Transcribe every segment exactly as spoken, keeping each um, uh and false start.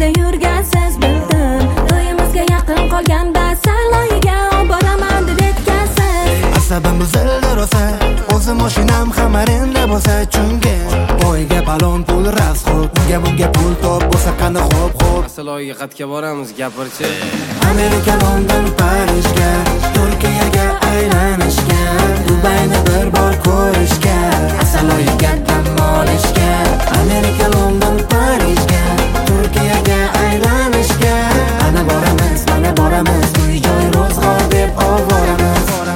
Dubayda yurgansiz bildim. To'yimizga yaqin qolganda saloyiga olib boraman deb aytgansiz. Asabim buzildi rosa, o'zim mashinam xamarinda bo'lsa chunga boyga balon pul rasxo'p, unga bunga pul top bo'lsa qani xo'p xo'p. Saloyiga qatga boramiz, gapirchi. Amerika, London, Parijga, Turkiyaga aylanishga, Dubayni bir bor ko'rishga, Saloyiga dam olishga. Amerika, London, Parijga, Turkiyaga aylanishga, ana boramiz, mana boramiz, uy joy ro'zg'or deb ovoramiz.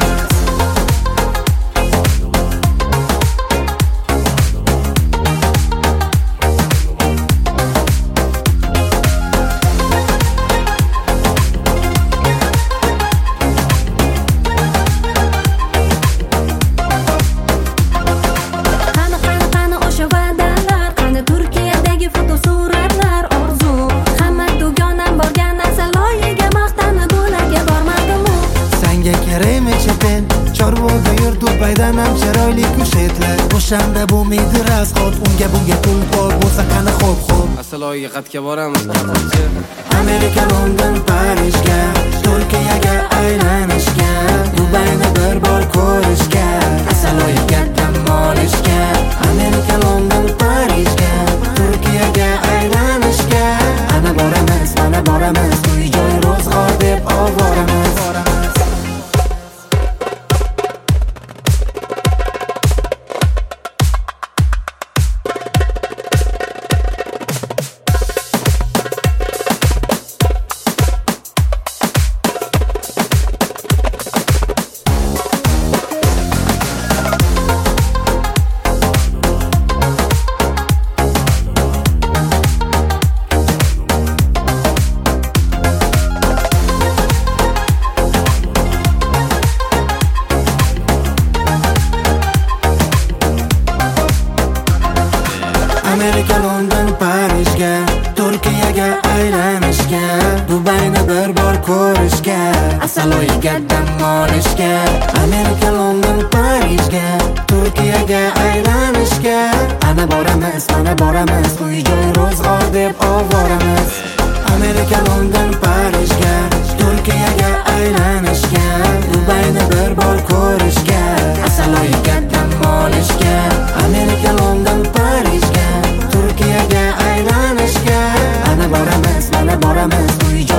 Chorvoda yur, Dubaydan ham chiroyli kushetlar. O'shanda bu miydi rasxot, unga bunga pul bor bo'lsa qani xo'p xo'p. Saloyiga qatga boramiz, gapirchi. Amerika, London, Parijga, Turkiyaga aylanishga, Dubayni bir bor ko'rishga, Saloyiga dam olishga. Amerika, London, Parijga, Turkiyaga aylanishga, ana boramiz, mana boramiz, uy joy ro'zg'or deb ovoramiz. Amerika, London, Parijga, Turkiyaga aylanishga, Dubayni bir bor ko'rishga, Saloyiga dam olishga. Amerika, London, Parijga, Turkiyaga aylanishga, ana boramiz, mana boramiz, uy joy ro'zg'or deb ovoramiz. Amerika, London, Parijga, Turkiyaga aylanishga, Dubayni bir bor ko'rishga, Saloyiga dam olishga. Amerika, London, Parijga, Turkiyaga aylanishga, ana boramiz, mana boramiz, uy